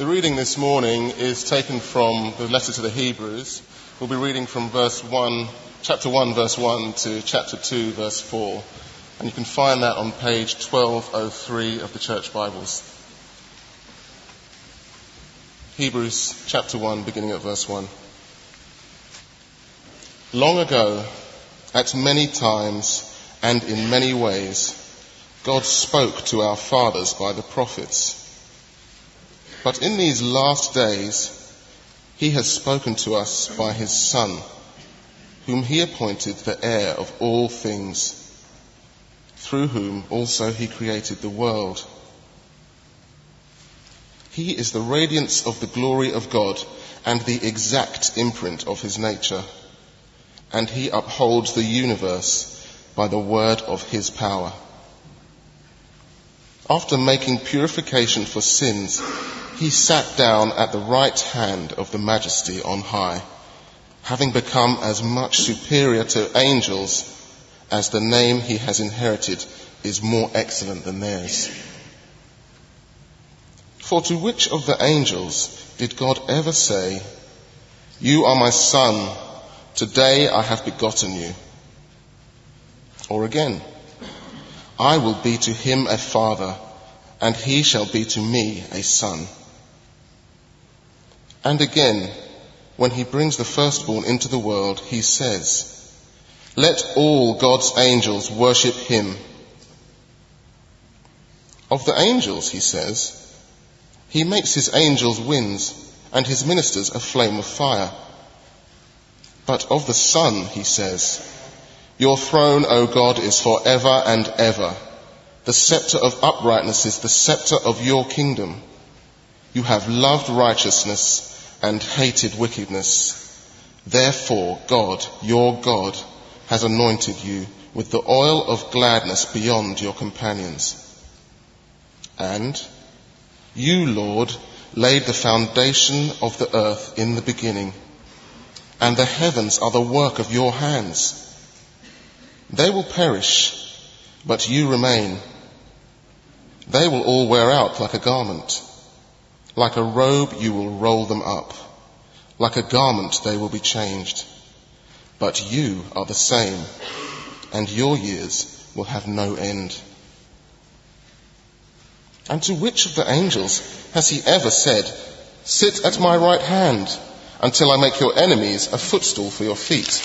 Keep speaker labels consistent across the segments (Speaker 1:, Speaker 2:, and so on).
Speaker 1: The reading this morning is taken from the letter to the Hebrews. We'll be reading from chapter 1, verse 1 to chapter 2, verse 4. And you can find that on page 1203 of the Church Bibles. Hebrews chapter 1, beginning at verse 1. Long ago, at many times and in many ways, God spoke to our fathers by the prophets. But in these last days, he has spoken to us by his Son, whom he appointed the heir of all things, through whom also he created the world. He is the radiance of the glory of God and the exact imprint of his nature, and he upholds the universe by the word of his power. After making purification for sins, he sat down at the right hand of the Majesty on high, having become as much superior to angels as the name he has inherited is more excellent than theirs. For to which of the angels did God ever say, "You are my son, today I have begotten you"? Or again, "I will be to him a father, and he shall be to me a son"? And again, when he brings the firstborn into the world, he says, "Let all God's angels worship him." Of the angels, he says, "He makes his angels winds and his ministers a flame of fire." But of the Son, he says, "Your throne, O God, is forever and ever. The scepter of uprightness is the scepter of your kingdom. You have loved righteousness and hated wickedness. Therefore God, your God, has anointed you with the oil of gladness beyond your companions. And you, Lord, laid the foundation of the earth in the beginning, and the heavens are the work of your hands. They will perish, but you remain. They will all wear out like a garment. Like a robe you will roll them up. Like a garment they will be changed. But you are the same, and your years will have no end." And to which of the angels has he ever said, "Sit at my right hand until I make your enemies a footstool for your feet"?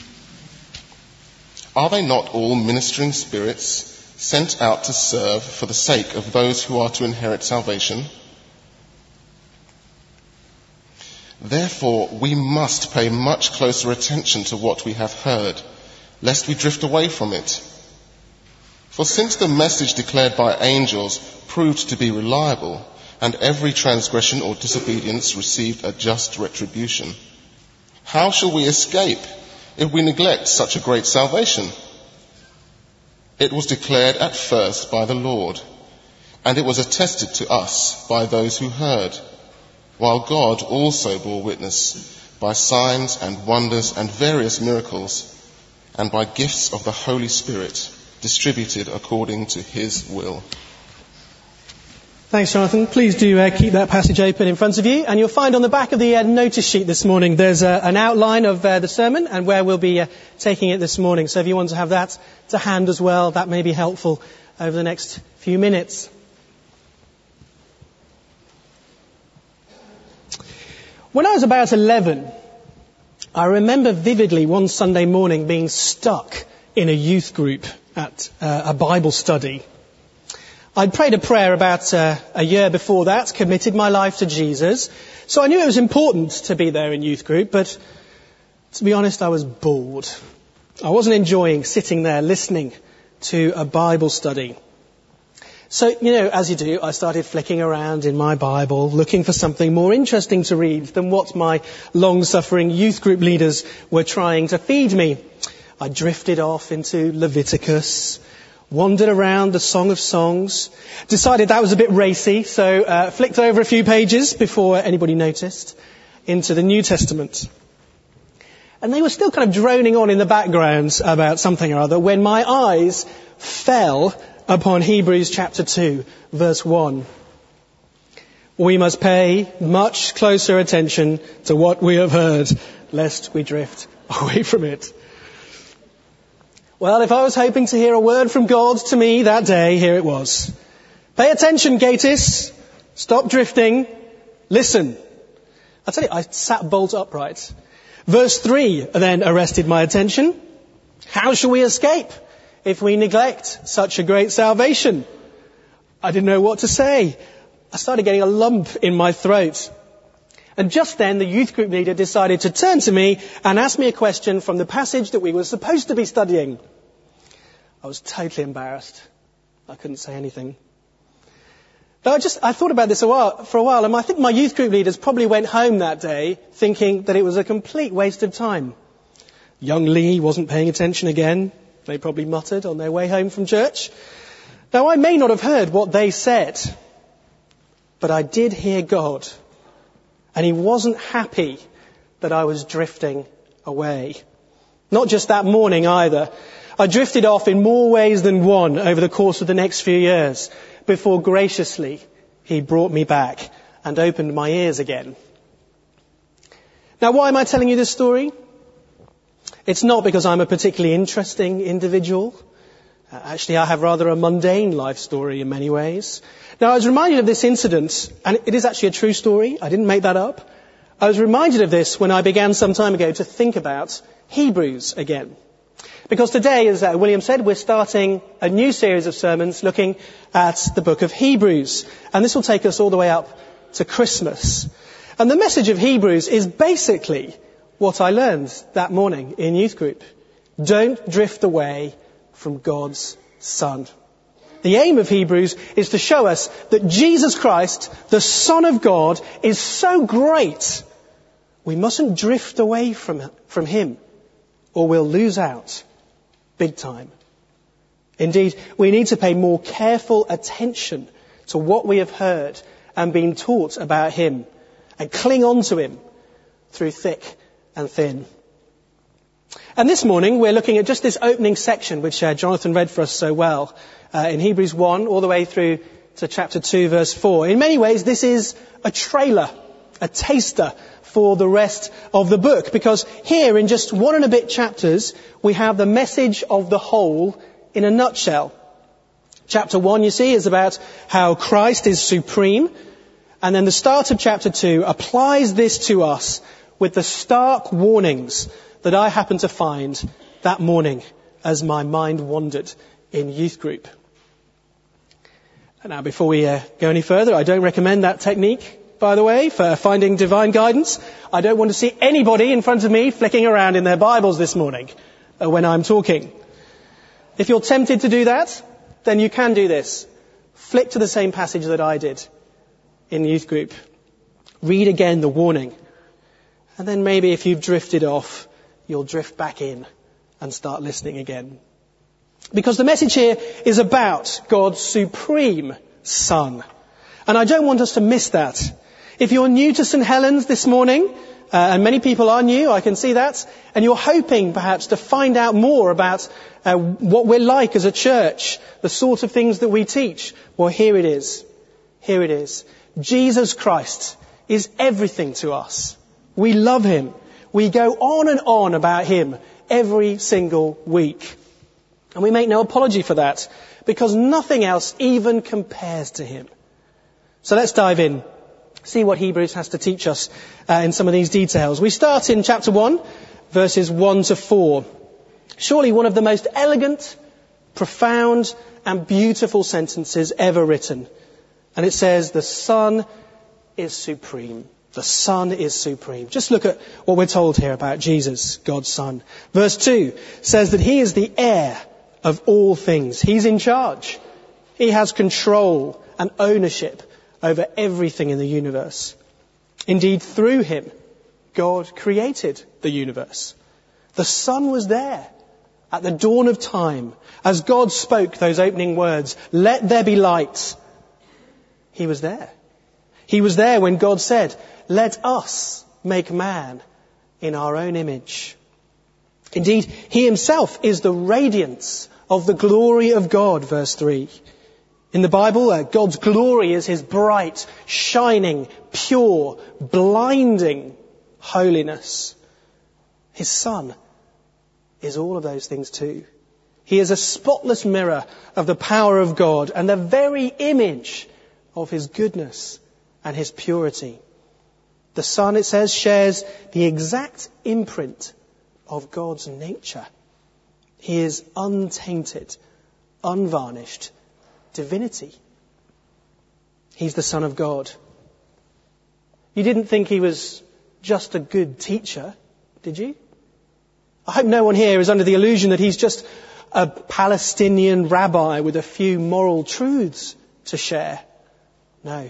Speaker 1: Are they not all ministering spirits sent out to serve for the sake of those who are to inherit salvation? Therefore, we must pay much closer attention to what we have heard, lest we drift away from it. For since the message declared by angels proved to be reliable, and every transgression or disobedience received a just retribution, how shall we escape if we neglect such a great salvation? It was declared at first by the Lord, and it was attested to us by those who heard, while God also bore witness by signs and wonders and various miracles, and by gifts of the Holy Spirit distributed according to his will.
Speaker 2: Thanks, Jonathan. Please do keep that passage open in front of you, and you'll find on the back of the notice sheet this morning there's an outline of the sermon and where we'll be taking it this morning. So if you want to have that to hand as well, that may be helpful over the next few minutes. When I was about 11, I remember vividly one Sunday morning being stuck in a youth group at a Bible study. I'd prayed a prayer about a year before that, committed my life to Jesus, so I knew it was important to be there in youth group, but to be honest, I was bored. I wasn't enjoying sitting there listening to a Bible study. So, as you do, I started flicking around in my Bible, looking for something more interesting to read than what my long-suffering youth group leaders were trying to feed me. I drifted off into Leviticus, wandered around the Song of Songs, decided that was a bit racy, so flicked over a few pages before anybody noticed, into the New Testament. And they were still kind of droning on in the background about something or other when my eyes fell upon Hebrews chapter 2, verse 1. We must pay much closer attention to what we have heard, lest we drift away from it. Well, if I was hoping to hear a word from God to me that day, here it was. Pay attention, Gatis. Stop drifting. Listen. I tell you, I sat bolt upright. Verse 3 then arrested my attention. How shall we escape if we neglect such a great salvation? I didn't know what to say. I started getting a lump in my throat. And just then the youth group leader decided to turn to me and ask me a question from the passage that we were supposed to be studying. I was totally embarrassed. I couldn't say anything. But I thought about this for a while, and I think my youth group leaders probably went home that day thinking that it was a complete waste of time. Young Lee wasn't paying attention again, they probably muttered on their way home from church. Now, I may not have heard what they said, but I did hear God, and He wasn't happy that I was drifting away. Not just that morning either. I drifted off in more ways than one over the course of the next few years before graciously He brought me back and opened my ears again. Now, why am I telling you this story? It's not because I'm a particularly interesting individual. Actually, I have rather a mundane life story in many ways. Now, I was reminded of this incident, and it is actually a true story. I didn't make that up. I was reminded of this when I began some time ago to think about Hebrews again. Because today, as William said, we're starting a new series of sermons looking at the book of Hebrews. And this will take us all the way up to Christmas. And the message of Hebrews is basically what I learned that morning in youth group. Don't drift away from God's Son. The aim of Hebrews is to show us that Jesus Christ, the Son of God, is so great, we mustn't drift away from Him, or we'll lose out big time. Indeed, we need to pay more careful attention to what we have heard and been taught about Him, and cling on to Him through thick and thin. And this morning we're looking at just this opening section which Jonathan read for us so well in Hebrews 1 all the way through to chapter 2 verse 4. In many ways this is a trailer, a taster for the rest of the book, because here in just one and a bit chapters we have the message of the whole in a nutshell. Chapter 1, you see, is about how Christ is supreme, and then the start of chapter 2 applies this to us with the stark warnings that I happened to find that morning as my mind wandered in youth group. And now, before we go any further, I don't recommend that technique, by the way, for finding divine guidance. I don't want to see anybody in front of me flicking around in their Bibles this morning when I'm talking. If you're tempted to do that, then you can do this. Flick to the same passage that I did in youth group. Read again the warning. And then maybe if you've drifted off, you'll drift back in and start listening again. Because the message here is about God's supreme Son. And I don't want us to miss that. If you're new to St. Helens this morning, and many people are new, I can see that, and you're hoping perhaps to find out more about what we're like as a church, the sort of things that we teach, well, here it is. Here it is. Jesus Christ is everything to us. We love Him. We go on and on about Him every single week. And we make no apology for that, because nothing else even compares to Him. So let's dive in, see what Hebrews has to teach us in some of these details. We start in chapter 1, verses 1 to 4. Surely one of the most elegant, profound and beautiful sentences ever written. And it says, the Son is supreme. The Son is supreme. Just look at what we're told here about Jesus, God's Son. Verse 2 says that He is the heir of all things. He's in charge. He has control and ownership over everything in the universe. Indeed, through Him, God created the universe. The Son was there at the dawn of time as God spoke those opening words, "Let there be light." He was there. He was there when God said, "Let us make man in our own image." Indeed, He Himself is the radiance of the glory of God, verse 3. In the Bible, God's glory is his bright, shining, pure, blinding holiness. His Son is all of those things too. He is a spotless mirror of the power of God and the very image of his goodness and his purity. The Son, it says, shares the exact imprint of God's nature. He is untainted, unvarnished divinity. He's the Son of God. You didn't think he was just a good teacher, did you? I hope no one here is under the illusion that he's just a Palestinian rabbi with a few moral truths to share. No.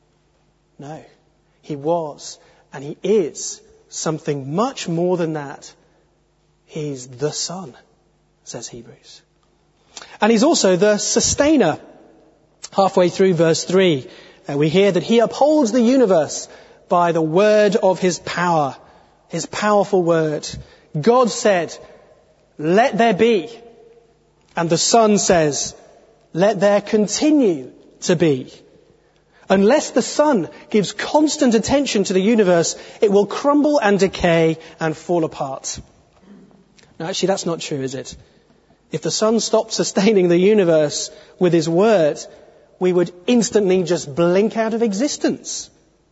Speaker 2: He was, and he is, something much more than that. He's the Son, says Hebrews. And he's also the sustainer. Halfway through verse 3, we hear that he upholds the universe by the word of his power, his powerful word. God said, "Let there be." And the Son says, "Let there continue to be." Unless the Son gives constant attention to the universe, it will crumble and decay and fall apart. Now, actually, that's not true, is it? If the Son stopped sustaining the universe with his word, we would instantly just blink out of existence.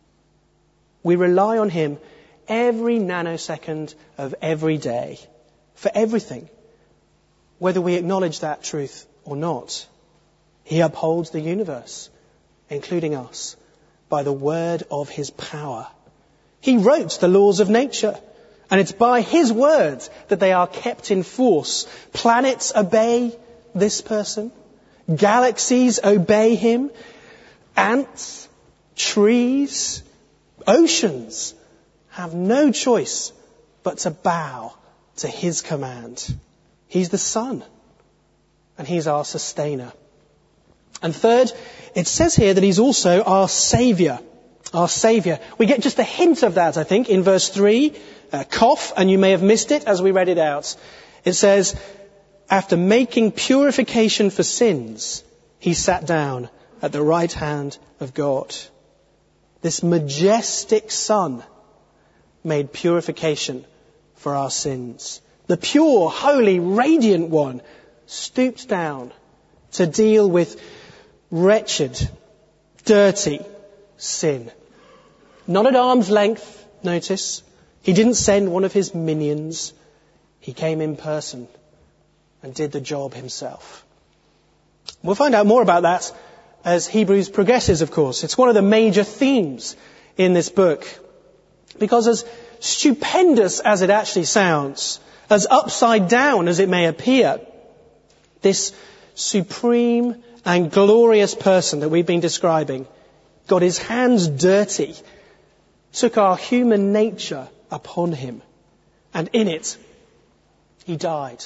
Speaker 2: We rely on him every nanosecond of every day for everything, whether we acknowledge that truth or not. He upholds the universe, including us, by the word of his power. He wrote the laws of nature, and it's by his words that they are kept in force. Planets obey this person. Galaxies obey him. Ants, trees, oceans have no choice but to bow to his command. He's the Son, and he's our sustainer. And third, it says here that he's also our Saviour. Our Saviour. We get just a hint of that, I think, in verse 3. Cough, and you may have missed it as we read it out. It says, after making purification for sins, he sat down at the right hand of God. This majestic Son made purification for our sins. The pure, holy, radiant one stooped down to deal with wretched, dirty sin. Not at arm's length, notice. He didn't send one of his minions. He came in person and did the job himself. We'll find out more about that as Hebrews progresses, of course. It's one of the major themes in this book. Because as stupendous as it actually sounds, as upside down as it may appear, this supreme and glorious person that we've been describing got his hands dirty, took our human nature upon him, and in it, he died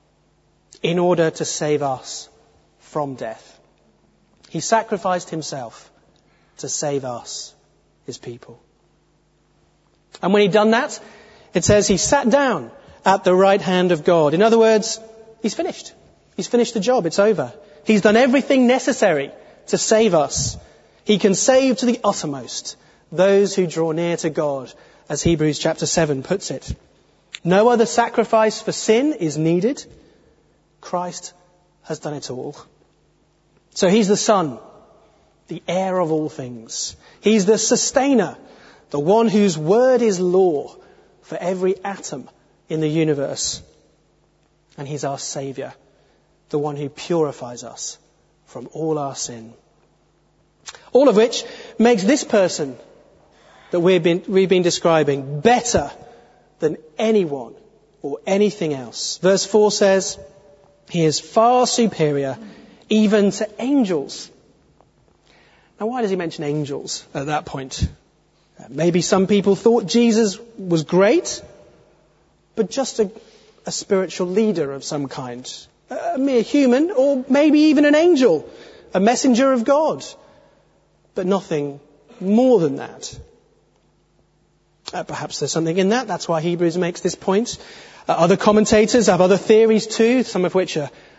Speaker 2: in order to save us from death. He sacrificed himself to save us, his people. And when he'd done that, it says he sat down at the right hand of God. In other words, he's finished. He's finished the job. It's over. He's done everything necessary to save us. He can save to the uttermost those who draw near to God, as Hebrews chapter 7 puts it. No other sacrifice for sin is needed. Christ has done it all. So he's the Son, the heir of all things. He's the sustainer, the one whose word is law for every atom in the universe. And he's our Saviour, the one who purifies us from all our sin. All of which makes this person that we've been describing better than anyone or anything else. Verse 4 says, he is far superior even to angels. Now, why does he mention angels at that point? Maybe some people thought Jesus was great, but just a spiritual leader of some kind. A mere human, or maybe even an angel, a messenger of God. But nothing more than that. Perhaps there's something in that. That's why Hebrews makes this point. Other commentators have other theories too, some of which are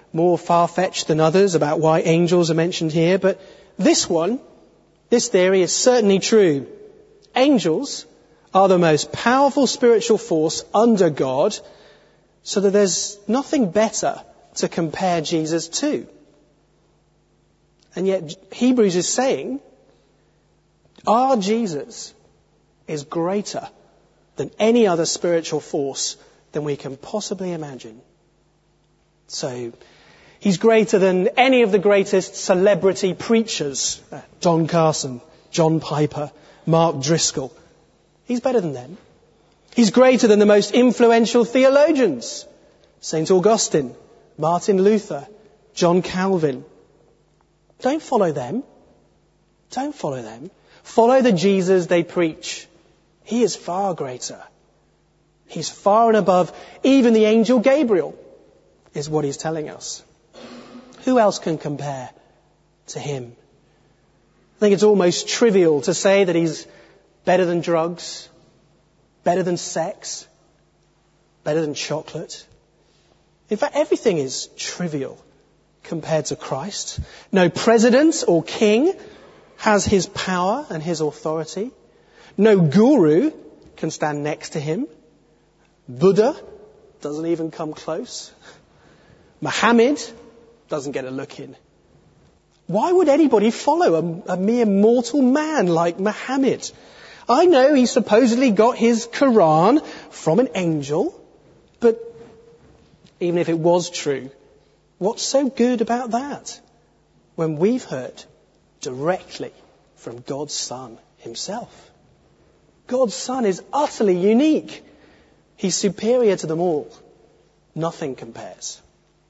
Speaker 2: more far-fetched than others about why angels are mentioned here, but this theory is certainly true. Angels are the most powerful spiritual force under God, so that there's nothing better to compare Jesus to. And yet Hebrews is saying our Jesus is greater than any other spiritual force than we can possibly imagine. So he's greater than any of the greatest celebrity preachers, Don Carson, John Piper, Mark Driscoll. He's better than them. He's greater than the most influential theologians, St. Augustine, Martin Luther, John Calvin. Don't follow them. Don't follow them. Follow the Jesus they preach. He is far greater. He's far and above even the angel Gabriel, is what he's telling us. Who else can compare to him? I think it's almost trivial to say that he's better than drugs, better than sex, better than chocolate. In fact, everything is trivial compared to Christ. No president or king has his power and his authority. No guru can stand next to him. Buddha doesn't even come close. Muhammad doesn't get a look in. Why would anybody follow a mere mortal man like Muhammad? I know he supposedly got his Quran from an angel, but even if it was true, what's so good about that? When we've heard directly from God's Son himself. God's Son is utterly unique. He's superior to them all. Nothing compares.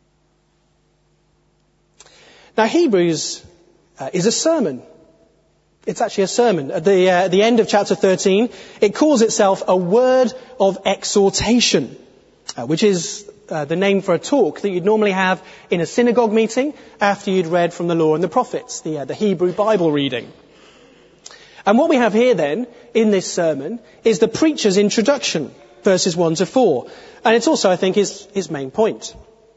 Speaker 2: Now, Hebrews is a sermon. It's actually a sermon. At the end of chapter 13, it calls itself a word of exhortation, which is the name for a talk that you'd normally have in a synagogue meeting after you'd read from the Law and the Prophets, the Hebrew Bible reading. And what we have here then, in this sermon, is the preacher's introduction, verses 1 to 4. And it's also, I think, his main point.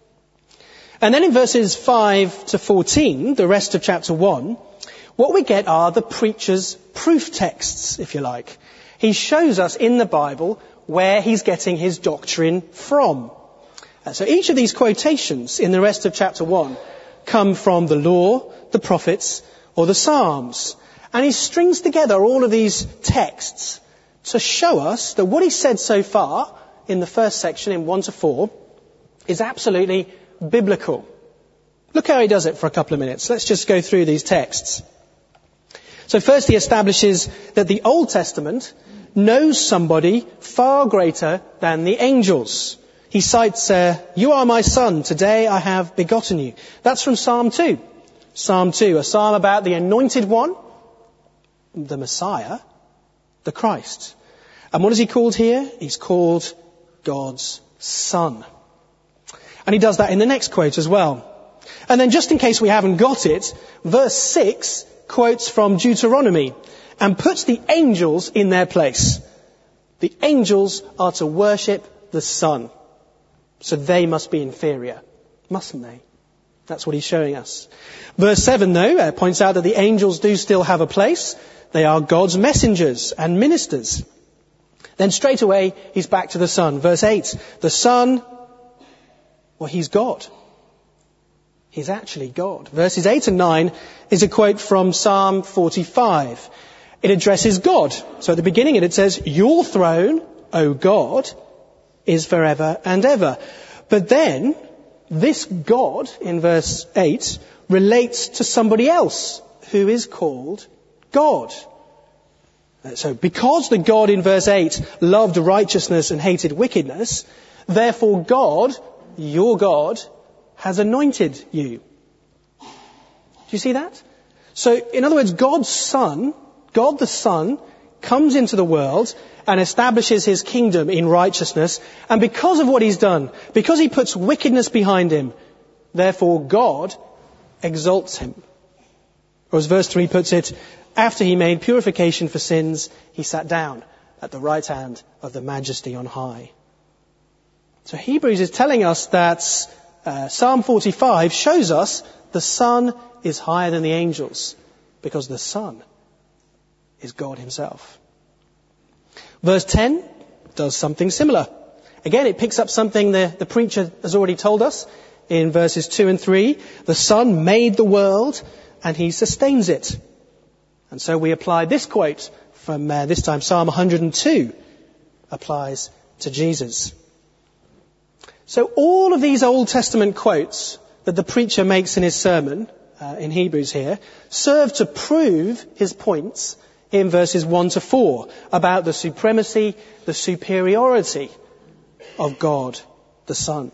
Speaker 2: And then in verses 5 to 14, the rest of chapter 1, what we get are the preacher's proof texts, if you like. He shows us in the Bible where he's getting his doctrine from. So each of these quotations in the rest of chapter 1 come from the Law, the Prophets, or the Psalms. And he strings together all of these texts to show us that what he said so far in the first section, in 1 to 4, is absolutely biblical. Look how he does it for a couple of minutes. Let's just go through these texts. So first he establishes that the Old Testament knows somebody far greater than the angels. He cites, "You are my son, today I have begotten you." That's from Psalm 2. Psalm 2, a psalm about the anointed one, the Messiah, the Christ. And what is he called here? He's called God's Son. And he does that in the next quote as well. And then just in case we haven't got it, verse 6 quotes from Deuteronomy and puts the angels in their place. The angels are to worship the Son. So they must be inferior, mustn't they? That's what he's showing us. Verse 7, though, points out that the angels do still have a place. They are God's messengers and ministers. Then straight away, he's back to the Son. Verse 8, the Son, well, he's God. He's actually God. Verses 8 and 9 is a quote from Psalm 45. It addresses God. So at the beginning it says, "Your throne, O God, is forever and ever." But then, this God, in verse 8, relates to somebody else who is called God. So because the God in verse 8 loved righteousness and hated wickedness, therefore God, your God, has anointed you. Do you see that? So, in other words, God's Son, God the Son, comes into the world and establishes his kingdom in righteousness. And because of what he's done, because he puts wickedness behind him, therefore God exalts him. Or as verse 3 puts it, after he made purification for sins, he sat down at the right hand of the Majesty on high. So Hebrews is telling us that Psalm 45 shows us the Son is higher than the angels because the Son is God himself. Verse 10 does something similar. Again, it picks up something the preacher has already told us in verses 2 and 3. The Son made the world and he sustains it. And so we apply this quote from this time Psalm 102 applies to Jesus. So all of these Old Testament quotes that the preacher makes in his sermon in Hebrews here serve to prove his points in verses 1 to 4 about the supremacy, the superiority of God the Son.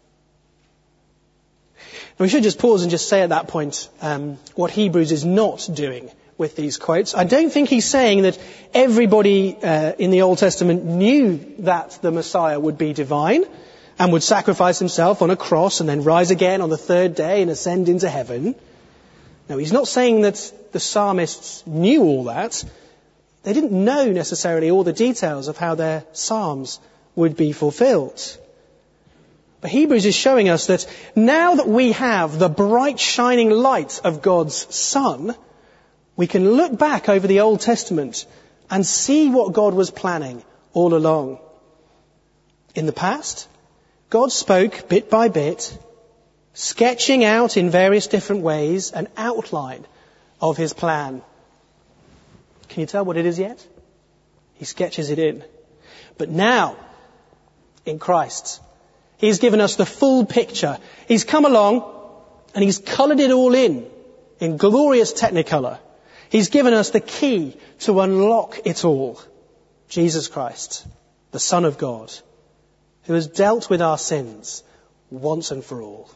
Speaker 2: And we should just pause and just say at that point what Hebrews is not doing with these quotes. I don't think he's saying that everybody in the Old Testament knew that the Messiah would be divine and would sacrifice himself on a cross and then rise again on the third day and ascend into heaven. No, he's not saying that the psalmists knew all that. They didn't know necessarily all the details of how their psalms would be fulfilled. But Hebrews is showing us that now that we have the bright shining light of God's Son, we can look back over the Old Testament and see what God was planning all along. In the past, God spoke bit by bit, sketching out in various different ways an outline of his plan. Can you tell what it is yet? He sketches it in. But now, in Christ, he's given us the full picture. He's come along and he's coloured it all in glorious technicolor. He's given us the key to unlock it all. Jesus Christ, the Son of God, who has dealt with our sins once and for all.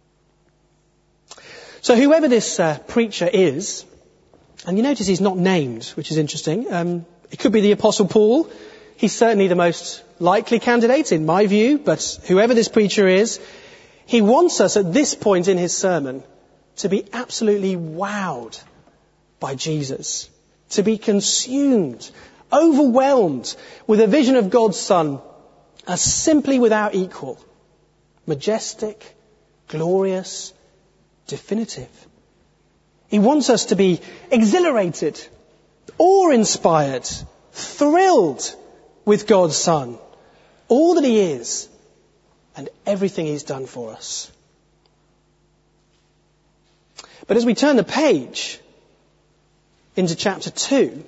Speaker 2: So whoever this preacher is, and you notice he's not named, which is interesting. It could be the Apostle Paul. He's certainly the most likely candidate in my view, but whoever this preacher is, he wants us at this point in his sermon to be absolutely wowed by Jesus, to be consumed, overwhelmed with a vision of God's Son as simply without equal, majestic, glorious, definitive. He wants us to be exhilarated, awe-inspired, thrilled with God's Son, all that he is and everything he's done for us. But as we turn the page into chapter 2,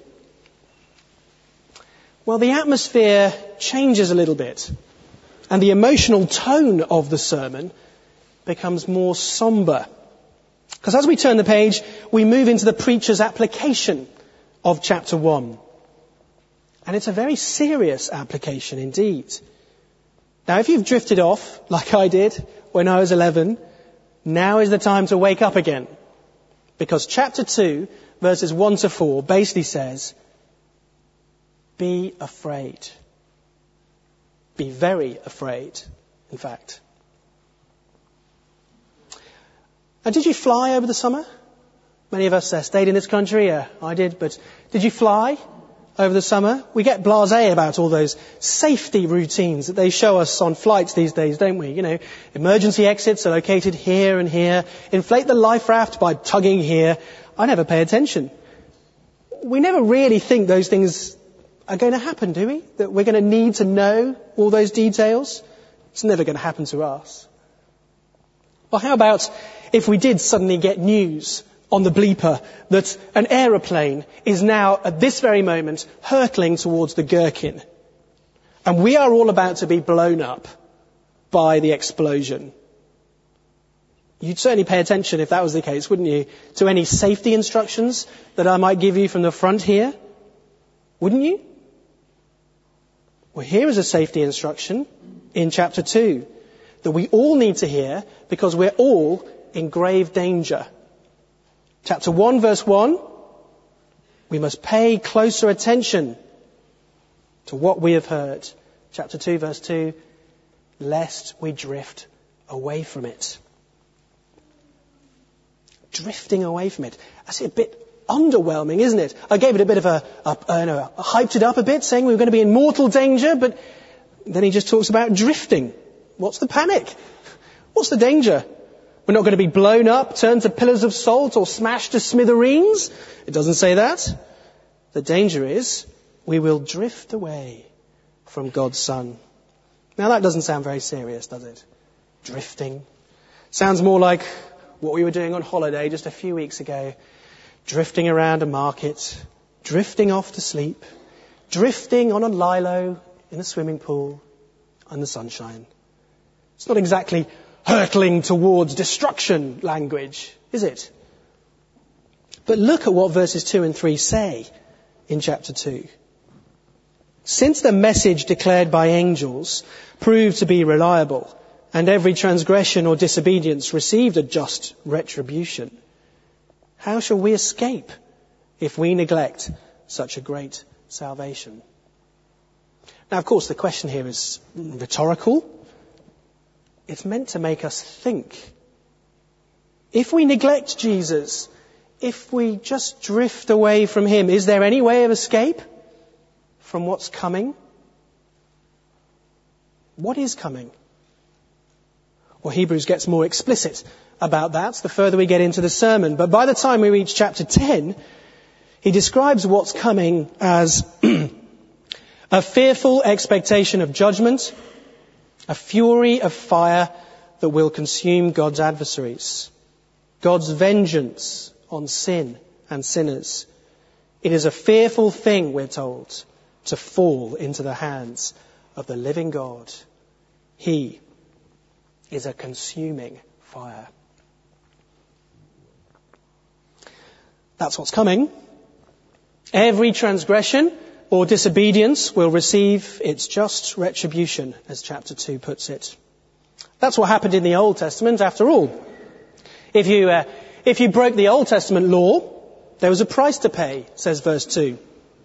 Speaker 2: well, the atmosphere changes a little bit and the emotional tone of the sermon becomes more somber. Because as we turn the page, we move into the preacher's application of chapter 1. And it's a very serious application indeed. Now, if you've drifted off, like I did when I was 11, now is the time to wake up again. Because chapter 2, verses 1 to 4, basically says, be afraid. Be very afraid, in fact. And did you fly over the summer? Many of us stayed in this country. I did, but did you fly over the summer? We get blasé about all those safety routines that they show us on flights these days, don't we? You know, emergency exits are located here and here. Inflate the life raft by tugging here. I never pay attention. We never really think those things are going to happen, do we? That we're going to need to know all those details? It's never going to happen to us. Well, how about if we did suddenly get news on the bleeper that an aeroplane is now at this very moment hurtling towards the Gherkin and we are all about to be blown up by the explosion? You'd certainly pay attention if that was the case, wouldn't you, to any safety instructions that I might give you from the front here? Wouldn't you? Well, here is a safety instruction in chapter 2 that we all need to hear because we're all in grave danger. Chapter 1, verse 1, we must pay closer attention to what we have heard. Chapter 2, verse 2, lest we drift away from it. Drifting away from it. That's a bit underwhelming, isn't it? I gave it a bit of hyped it up a bit, saying we were going to be in mortal danger, but then he just talks about drifting. What's the panic? What's the danger? We're not going to be blown up, turned to pillars of salt, or smashed to smithereens. It doesn't say that. The danger is we will drift away from God's Son. Now that doesn't sound very serious, does it? Drifting. Sounds more like what we were doing on holiday just a few weeks ago. Drifting around a market, drifting off to sleep, drifting on a lilo in a swimming pool in the sunshine. It's not exactly hurtling towards destruction language, is it? But look at what verses 2 and 3 say in chapter 2. Since the message declared by angels proved to be reliable, and every transgression or disobedience received a just retribution, how shall we escape if we neglect such a great salvation? Now, of course, the question here is rhetorical. It's meant to make us think. If we neglect Jesus, if we just drift away from him, is there any way of escape from what's coming? What is coming? Well, Hebrews gets more explicit about that the further we get into the sermon. But by the time we reach chapter 10, he describes what's coming as a fearful expectation of judgment, a fury of fire that will consume God's adversaries, God's vengeance on sin and sinners. It is a fearful thing, we're told, to fall into the hands of the living God. He is a consuming fire. That's what's coming. Every transgression or disobedience will receive its just retribution, as chapter 2 puts it. That's what happened in the Old Testament, after all. If you broke the Old Testament law, there was a price to pay, says verse 2.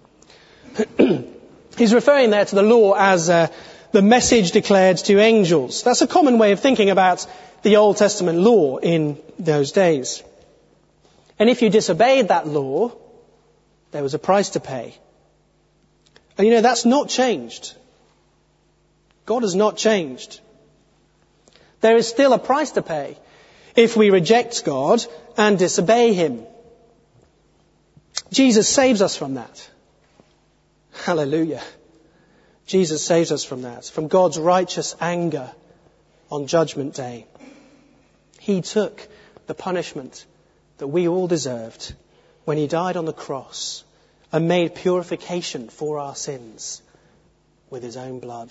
Speaker 2: He's referring there to the law as the message declared to angels. That's a common way of thinking about the Old Testament law in those days. And if you disobeyed that law, there was a price to pay. And that's not changed. God has not changed. There is still a price to pay if we reject God and disobey him. Jesus saves us from that. Hallelujah. Jesus saves us from that, from God's righteous anger on Judgment Day. He took the punishment that we all deserved when he died on the cross and made purification for our sins with his own blood.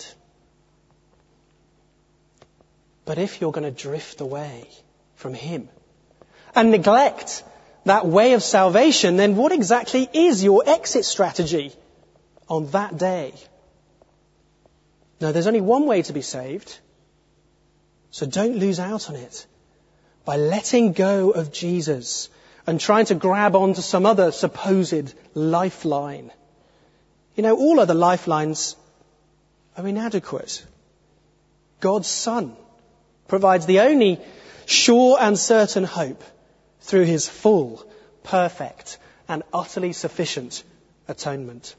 Speaker 2: But if you're going to drift away from him and neglect that way of salvation, then what exactly is your exit strategy on that day? Now, there's only one way to be saved, so don't lose out on it by letting go of Jesus and trying to grab onto some other supposed lifeline. All other lifelines are inadequate. God's Son provides the only sure and certain hope through his full, perfect, and utterly sufficient atonement.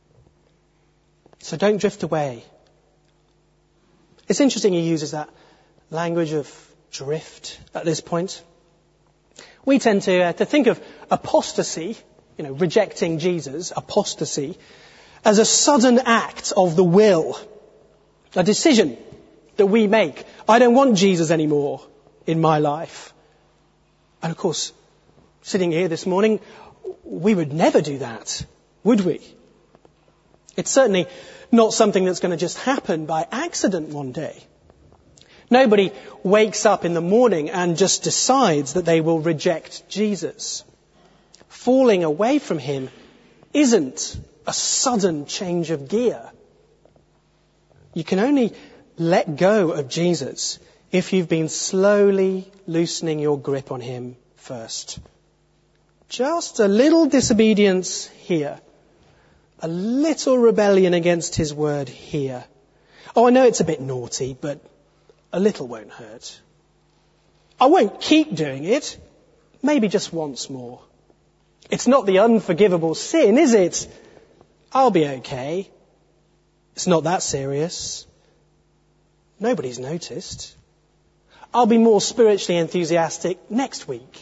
Speaker 2: So don't drift away. It's interesting he uses that language of drift at this point. We tend to think of apostasy, rejecting Jesus, apostasy, as a sudden act of the will, a decision that we make. I don't want Jesus anymore in my life. And of course, sitting here this morning, we would never do that, would we? It's certainly not something that's going to just happen by accident one day. Nobody wakes up in the morning and just decides that they will reject Jesus. Falling away from him isn't a sudden change of gear. You can only let go of Jesus if you've been slowly loosening your grip on him first. Just a little disobedience here. A little rebellion against his word here. Oh, I know it's a bit naughty, but a little won't hurt. I won't keep doing it. Maybe just once more. It's not the unforgivable sin, is it? I'll be okay. It's not that serious. Nobody's noticed. I'll be more spiritually enthusiastic next week.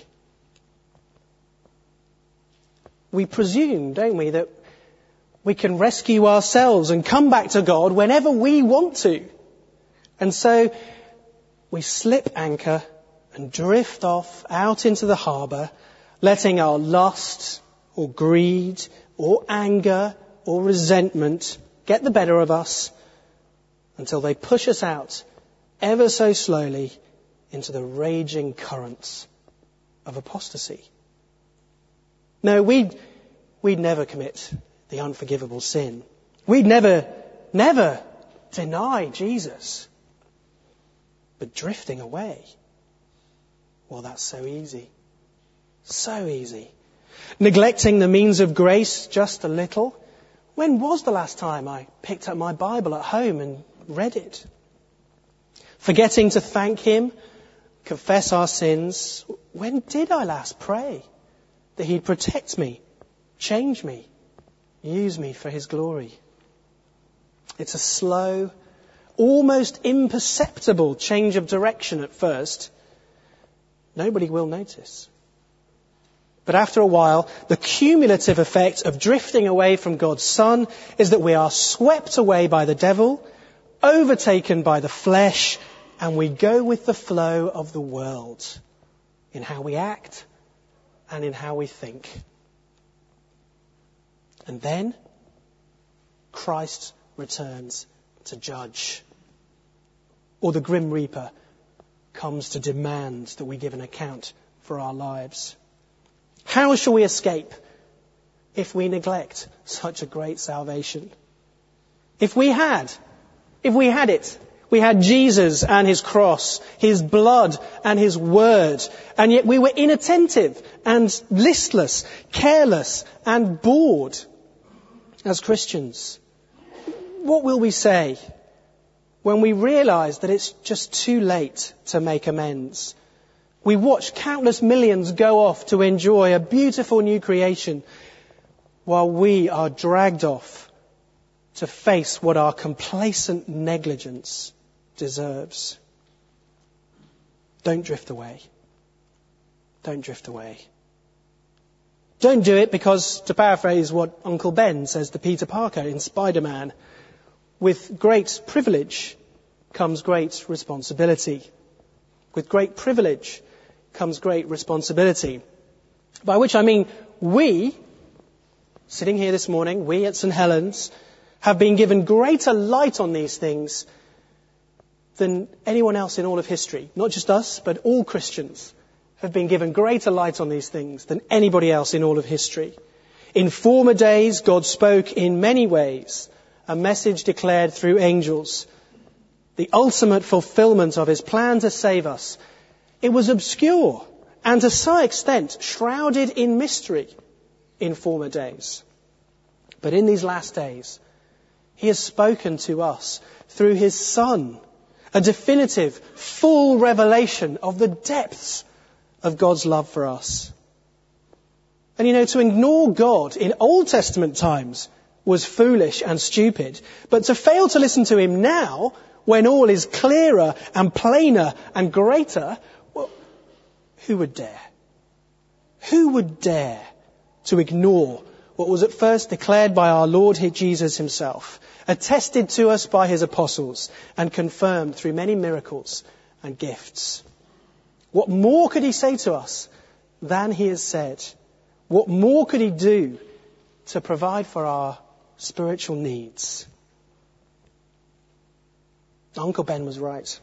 Speaker 2: We presume, don't we, that we can rescue ourselves and come back to God whenever we want to. And so we slip anchor and drift off out into the harbour, letting our lust or greed or anger or resentment get the better of us until they push us out ever so slowly into the raging currents of apostasy. No, we'd never commit the unforgivable sin. We'd never deny Jesus. But drifting away, well, that's so easy. So easy. Neglecting the means of grace just a little. When was the last time I picked up my Bible at home and read it? Forgetting to thank Him, confess our sins. When did I last pray that He'd protect me, change me, use me for His glory? It's a slow, almost imperceptible change of direction at first. Nobody will notice. But after a while, the cumulative effect of drifting away from God's Son is that we are swept away by the devil, overtaken by the flesh, and we go with the flow of the world in how we act and in how we think. And then Christ returns to judge. Or the grim reaper comes to demand that we give an account for our lives. How shall we escape if we neglect such a great salvation? If we had it, we had Jesus and His cross, His blood and His word, and yet we were inattentive and listless, careless and bored as Christians. What will we say when we realise that it's just too late to make amends? We watch countless millions go off to enjoy a beautiful new creation while we are dragged off to face what our complacent negligence deserves. Don't drift away. Don't drift away. Don't do it because, to paraphrase what Uncle Ben says to Peter Parker in Spider-Man, with great privilege comes great responsibility. With great privilege comes great responsibility. By which I mean we, sitting here this morning, we at St. Helens, have been given greater light on these things than anyone else in all of history. Not just us, but all Christians have been given greater light on these things than anybody else in all of history. In former days, God spoke in many ways, a message declared through angels, the ultimate fulfillment of His plan to save us. It was obscure and to some extent shrouded in mystery in former days. But in these last days, He has spoken to us through His Son, a definitive, full revelation of the depths of God's love for us. And to ignore God in Old Testament times was foolish and stupid, but to fail to listen to Him now, when all is clearer and plainer and greater, well, who would dare? Who would dare to ignore what was at first declared by our Lord Jesus Himself, attested to us by His apostles, and confirmed through many miracles and gifts? What more could He say to us than He has said? What more could He do to provide for our spiritual needs? Uncle Ben was right.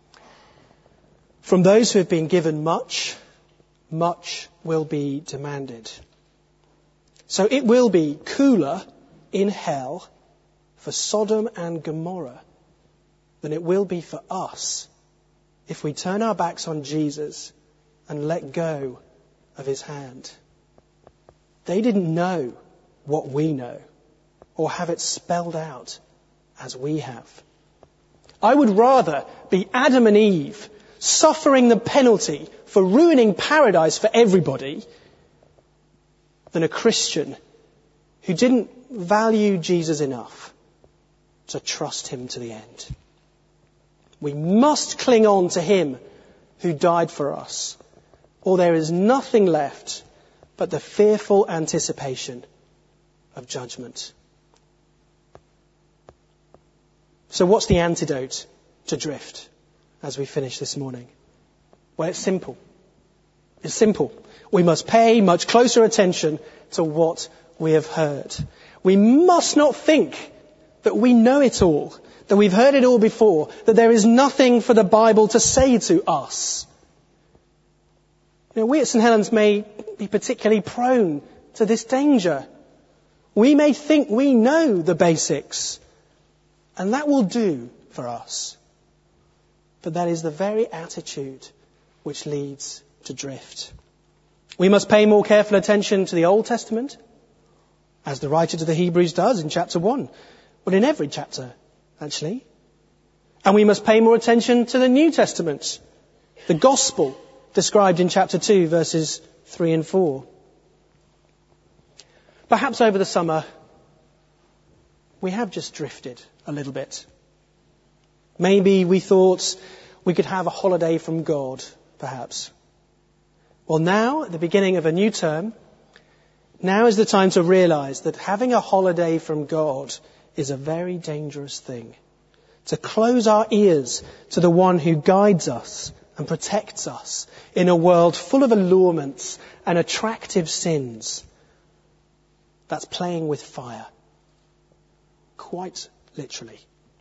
Speaker 2: From those who have been given much, much will be demanded. So it will be cooler in hell for Sodom and Gomorrah than it will be for us if we turn our backs on Jesus and let go of His hand. They didn't know what we know or have it spelled out as we have. I would rather be Adam and Eve suffering the penalty for ruining paradise for everybody than a Christian who didn't value Jesus enough to trust Him to the end. We must cling on to Him who died for us, or there is nothing left but the fearful anticipation of judgment. So what's the antidote to drift as we finish this morning? Well, it's simple. It's simple. We must pay much closer attention to what we have heard. We must not think that we know it all, that we've heard it all before, that there is nothing for the Bible to say to us. We at St. Helens may be particularly prone to this danger. We may think we know the basics, and that will do for us. But that is the very attitude which leads to drift. We must pay more careful attention to the Old Testament, as the writer to the Hebrews does in chapter 1. Well, in every chapter, actually. And we must pay more attention to the New Testament, the Gospel, described in chapter 2, verses 3 and 4. Perhaps over the summer, we have just drifted a little bit. Maybe we thought we could have a holiday from God, perhaps. Well, now, at the beginning of a new term, now is the time to realize that having a holiday from God is a very dangerous thing. To close our ears to the one who guides us and protects us in a world full of allurements and attractive sins. That's playing with fire. Quite literally.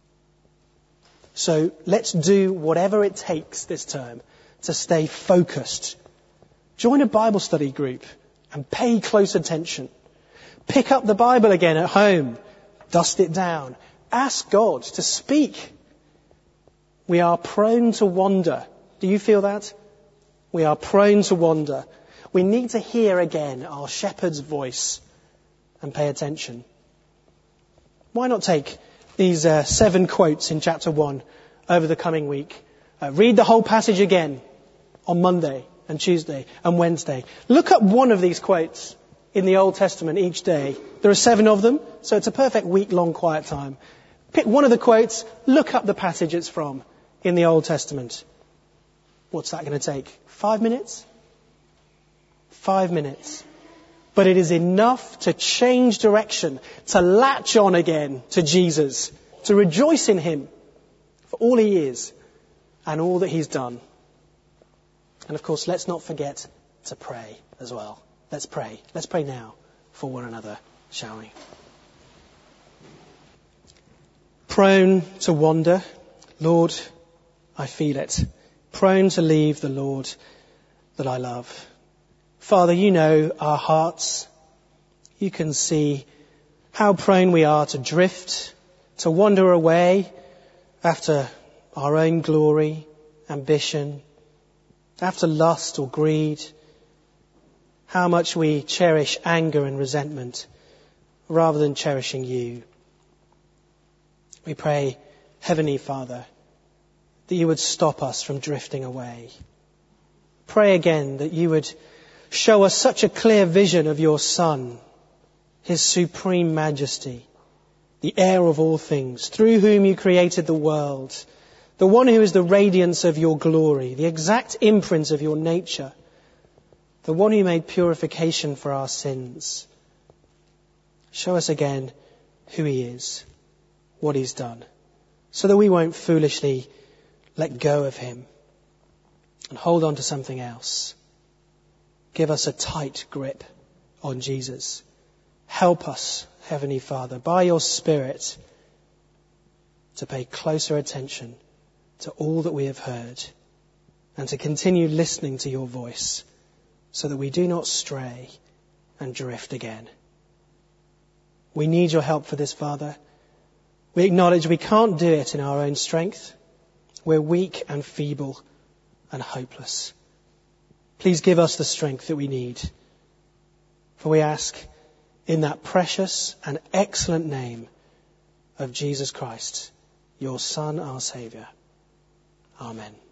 Speaker 2: So let's do whatever it takes this term to stay focused. Join a Bible study group and pay close attention. Pick up the Bible again at home. Dust it down. Ask God to speak. We are prone to wander. Do you feel that? We are prone to wander. We need to hear again our shepherd's voice and pay attention. Why not take these 7 quotes in chapter 1 over the coming week? Read the whole passage again on Monday and Tuesday and Wednesday. Look up one of these quotes in the Old Testament each day. There are 7 of them, so it's a perfect week-long quiet time. Pick one of the quotes, look up the passage it's from in the Old Testament. What's that going to take? 5 minutes? 5 minutes. But it is enough to change direction, to latch on again to Jesus, to rejoice in him for all he is and all that he's done. And of course, let's not forget to pray as well. Let's pray. Let's pray now for one another, shall we? Prone to wander, Lord, I feel it. Prone to leave the Lord that I love. Father, you know our hearts. You can see how prone we are to drift, to wander away after our own glory, ambition, after lust or greed. How much we cherish anger and resentment rather than cherishing you. We pray, Heavenly Father, that you would stop us from drifting away. Pray again that you would show us such a clear vision of your Son, his supreme majesty, the heir of all things, through whom you created the world, the one who is the radiance of your glory, the exact imprint of your nature, the one who made purification for our sins. Show us again who he is, what he's done, so that we won't foolishly let go of him and hold on to something else. Give us a tight grip on Jesus. Help us, Heavenly Father, by your Spirit, to pay closer attention to all that we have heard and to continue listening to your voice so that we do not stray and drift again. We need your help for this, Father. We acknowledge we can't do it in our own strength. We're weak and feeble and hopeless. Please give us the strength that we need. For we ask in that precious and excellent name of Jesus Christ, your Son, our Saviour. Amen.